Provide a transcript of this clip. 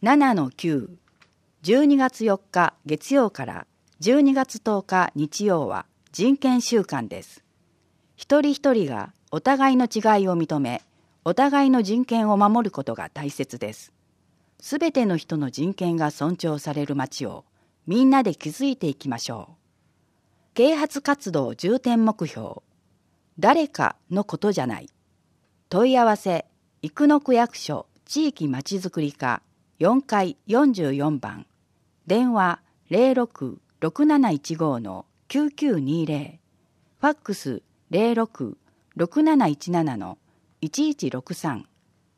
7-9、12月4日月曜から12月10日日曜は人権週間です。一人一人がお互いの違いを認め、お互いの人権を守ることが大切です。すべての人の人権が尊重される街をみんなで築いていきましょう。啓発活動重点目標、誰かのことじゃない。問い合わせ、生野区役所地域まちづくり課4階44番、電話06-6715-9920、ファックス06-6717-1163